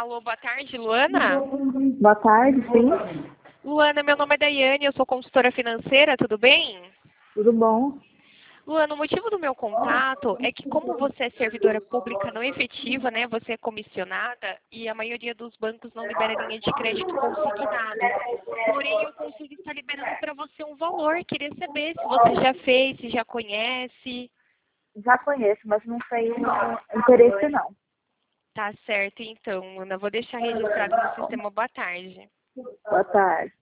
Alô, boa tarde, Luana? Boa tarde, sim. Luana, meu nome é Daiane, eu sou consultora financeira, tudo bem? Tudo bom? Luana, o motivo do meu contato é que como você é servidora pública não efetiva, né, você é comissionada e a maioria dos bancos não libera linha de crédito consignada. Porém, eu consigo estar liberando para você um valor. Queria saber se você já fez, se já conhece. Já conheço, mas não tenho interesse não. Tá certo, então, Luana. Vou deixar registrado no sistema. Boa tarde. Boa tarde.